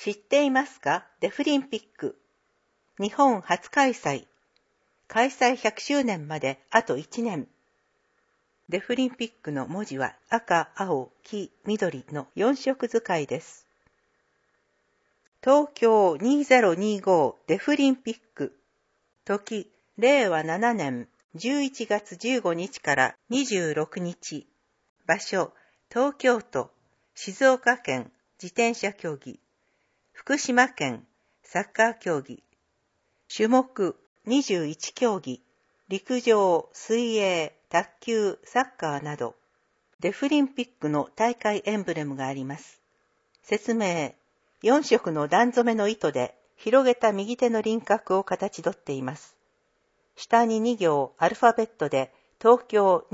知っていますか？デフリンピック。日本初開催。開催100周年まであと1年。デフリンピックの文字は赤、青、黄、緑の4色使いです。東京2025デフリンピック。時、令和7年11月15日から26日。場所、東京都、静岡県自転車競技。福島県サッカー競技。種目21競技。陸上、水泳、卓球、サッカーなど。デフリンピックの大会エンブレムがあります。説明。4色の段染めの糸で広げた右手の輪郭を形取っています。下に2行アルファベットで東京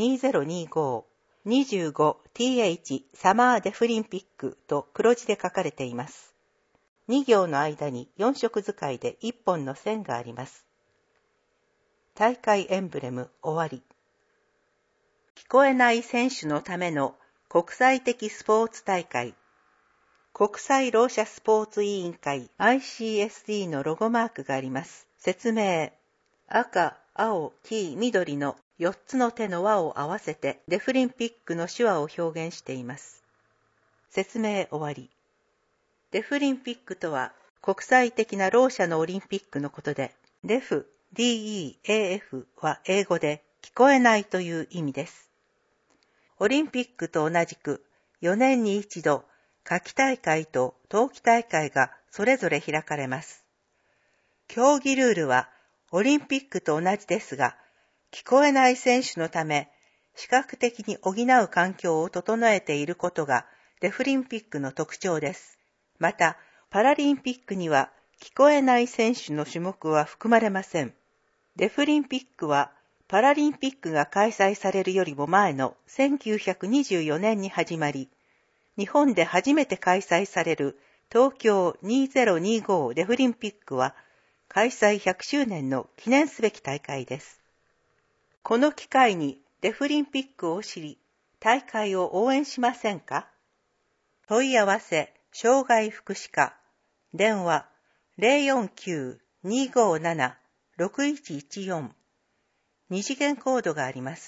2025、25th サマーデフリンピックと黒字で書かれています。2行の間に4色使いで1本の線があります。大会エンブレム終わり。聞こえない選手のための国際的スポーツ大会。国際ろう者スポーツ委員会 ICSD のロゴマークがあります。説明。赤、青、黄、緑の4つの手の輪を合わせてデフリンピックの手話を表現しています。説明終わり。デフリンピックとは国際的なろう者のオリンピックのことで、デフ、DEAF は英語で聞こえないという意味です。オリンピックと同じく4年に一度、夏季大会と冬季大会がそれぞれ開かれます。競技ルールはオリンピックと同じですが、聞こえない選手のため、視覚的に補う環境を整えていることがデフリンピックの特徴です。また、パラリンピックには聞こえない選手の種目は含まれません。デフリンピックはパラリンピックが開催されるよりも前の1924年に始まり、日本で初めて開催される東京2025デフリンピックは開催100周年の記念すべき大会です。この機会にデフリンピックを知り、大会を応援しませんか？問い合わせ、障害福祉課、電話 049-257-6114、二次元コードがあります。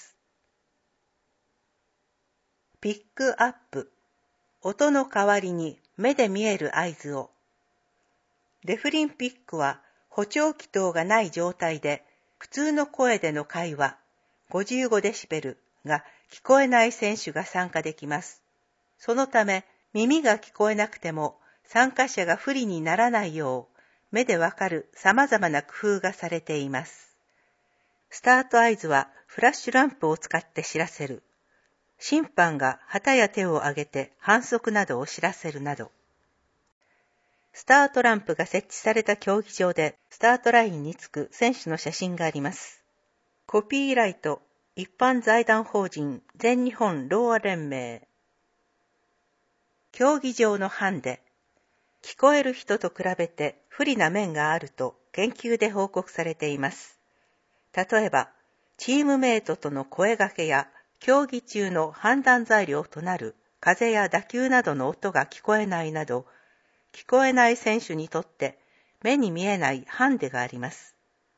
ピックアップ、音の代わりに目で見える合図を。デフリンピックは補聴器等がない状態で普通の声での会話55デシベルが聞こえない選手が参加できます。そのため耳が聞こえなくても参加者が不利にならないよう目でわかる様々な工夫がされています。スタート合図はフラッシュランプを使って知らせる。審判が旗や手を挙げて反則などを知らせるなど。スタートランプが設置された競技場でスタートラインにつく選手の写真があります。コピーライト、一般財団法人全日本ろうあ連盟。競技場のハンデ。聞こえる人と比べて不利な面があると研究で報告されています。例えば、チームメイトとの声掛けや競技中の判断材料となる風や打球などの音が聞こえないなど、聞こえない選手にとって目に見えないハンデがあります。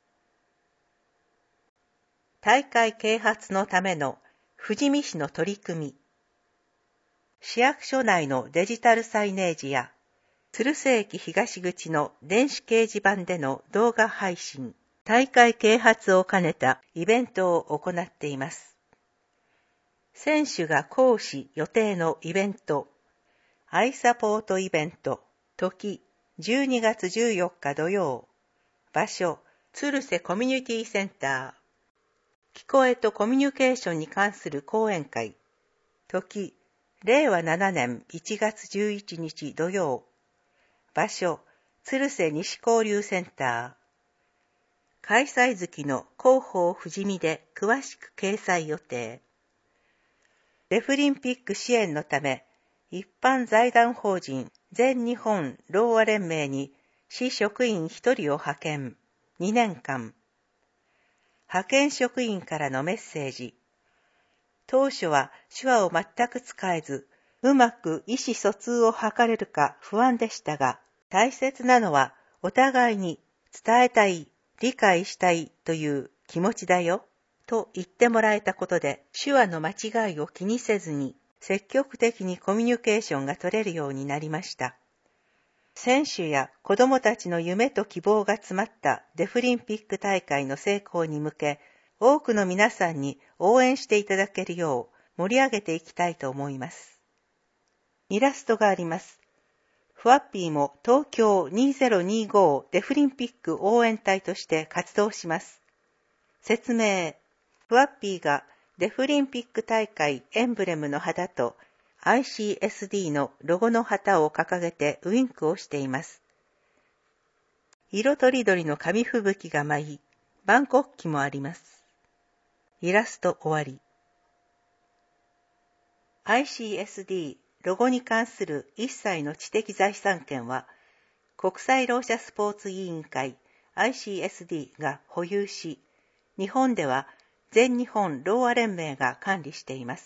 大会啓発のための富士見市の取り組み。市役所内のデジタルサイネージや鶴瀬駅東口の電子掲示板での動画配信、大会啓発を兼ねたイベントを行っています。選手が講師予定のイベント、アイサポートイベント、時12月14日土曜、場所鶴瀬コミュニティセンター、聞こえとコミュニケーションに関する講演会、時令和7年1月11日土曜、場所鶴瀬西交流センター、開催月の広報富士見で詳しく掲載予定。デフリンピック支援のため、一般財団法人全日本ろうあ連盟に市職員1人を派遣、2年間。派遣職員からのメッセージ。当初は手話を全く使えず、うまく意思疎通を図れるか不安でしたが、 大切なのはお互いに伝えたい、理解したいという気持ちだよと言ってもらえたことで、手話の間違いを気にせずに積極的にコミュニケーションが取れるようになりました。選手や子どもたちの夢と希望が詰まったデフリンピック大会の成功に向け、多くの皆さんに応援していただけるよう盛り上げていきたいと思います。イラストがあります。フワッピーも東京2025デフリンピック応援隊として活動します。説明。フワッピーがデフリンピック大会エンブレムの旗と ICSD のロゴの旗を掲げてウインクをしています。色とりどりの紙吹雪が舞い、万国旗もあります。イラスト終わり。ICSD ロゴに関する一切の知的財産権は、国際ろう者スポーツ委員会 ICSD が保有し、日本では全日本ろうあ連盟が管理しています。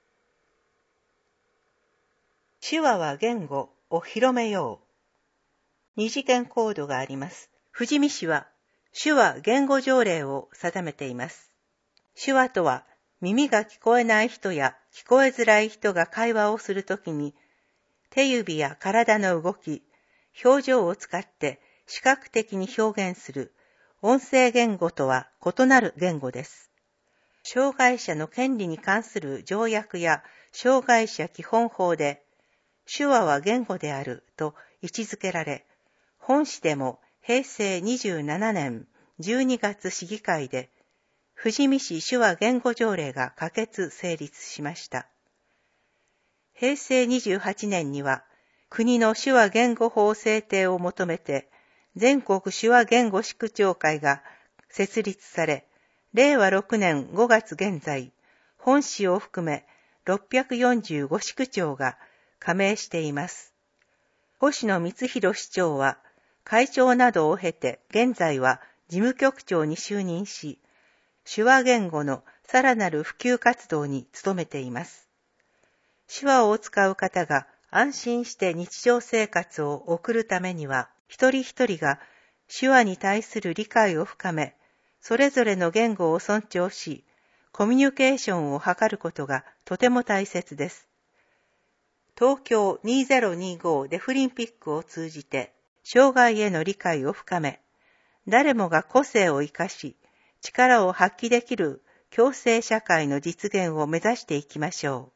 手話は言語を広めよう。二次元コードがあります。富士見市は手話言語条例を定めています。手話とは耳が聞こえない人や聞こえづらい人が会話をするときに手指や体の動き、表情を使って視覚的に表現する音声言語とは異なる言語です。障害者の権利に関する条約や障害者基本法で手話は言語であると位置づけられ、本市でも平成27年12月市議会で富士見市手話言語条例が可決成立しました。平成28年には国の手話言語法制定を求めて全国手話言語市区長会が設立され、令和6年5月現在、本市を含め645市区長が加盟しています。星野光弘市長は会長などを経て現在は事務局長に就任し、手話言語のさらなる普及活動に努めています。手話を使う方が安心して日常生活を送るためには、一人一人が手話に対する理解を深め、それぞれの言語を尊重し、コミュニケーションを図ることがとても大切です。東京2025デフリンピックを通じて、障害への理解を深め、誰もが個性を生かし、力を発揮できる共生社会の実現を目指していきましょう。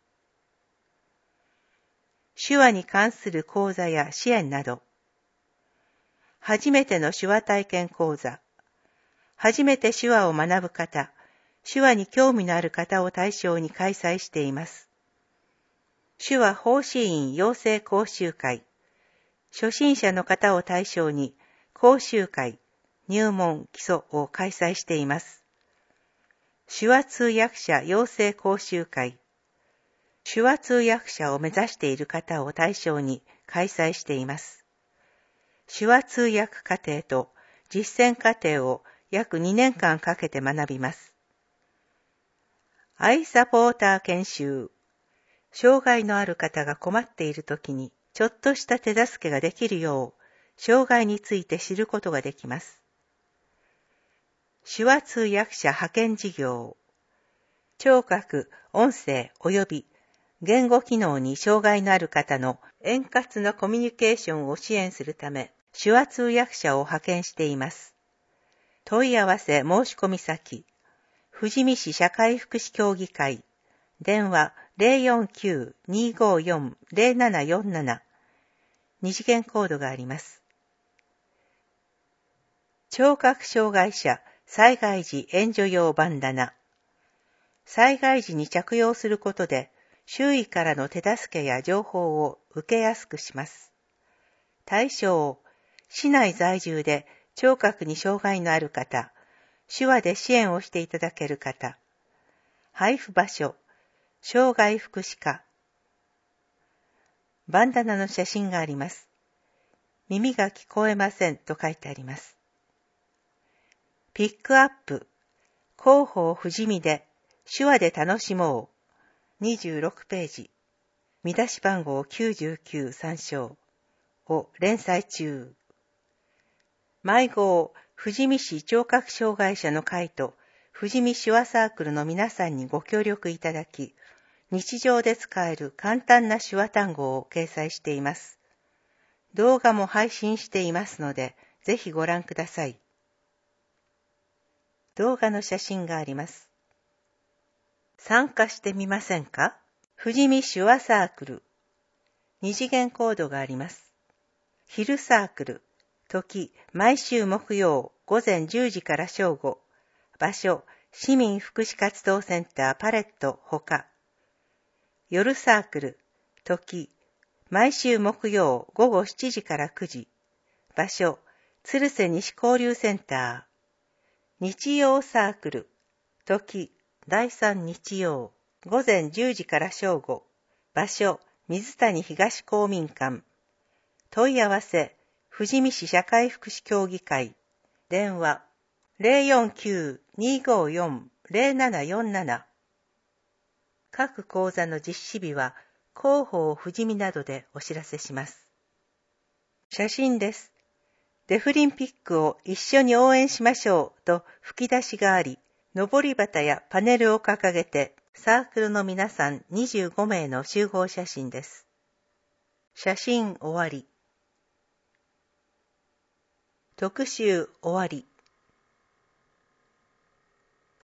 手話に関する講座や支援など、初めての手話体験講座、初めて手話を学ぶ方、手話に興味のある方を対象に開催しています。手話奉仕員養成講習会、初心者の方を対象に講習会、入門基礎を開催しています。手話通訳者養成講習会、手話通訳者を目指している方を対象に開催しています。手話通訳課程と実践課程を約2年間かけて学びます。アイサポーター研修、障害のある方が困っているときにちょっとした手助けができるよう、障害について知ることができます。手話通訳者派遣事業、聴覚、音声及び言語機能に障害のある方の円滑なコミュニケーションを支援するため、手話通訳者を派遣しています。問い合わせ申し込み先、富士見市社会福祉協議会、電話 049-254-0747、二次元コードがあります。聴覚障害者災害時援助用バンダナ。災害時に着用することで、周囲からの手助けや情報を受けやすくします。対象、市内在住で聴覚に障害のある方、手話で支援をしていただける方。配布場所、障害福祉課。バンダナの写真があります。耳が聞こえませんと書いてあります。ピックアップ、広報富士見で手話で楽しもう。26ページ。見出し番号99参照。 を連載中。毎号、富士見市聴覚障害者の会と富士見手話サークルの皆さんにご協力いただき、日常で使える簡単な手話単語を掲載しています。動画も配信していますので、ぜひご覧ください。動画の写真があります。参加してみませんか？富士見手話サークル。二次元コードがあります。昼サークル。時、毎週木曜午前10時から正午。場所、市民福祉活動センターパレットほか。夜サークル。時、毎週木曜午後7時から9時。場所、鶴瀬西交流センター。日曜サークル。時、第3日曜午前10時から正午。場所、水谷東公民館。問い合わせ、富士見市社会福祉協議会。電話、049-254-0747。各講座の実施日は、広報富士見などでお知らせします。写真です。デフリンピックを一緒に応援しましょうと吹き出しがあり、上り旗やパネルを掲げて、サークルの皆さん25名の集合写真です。写真終わり。特集終わり。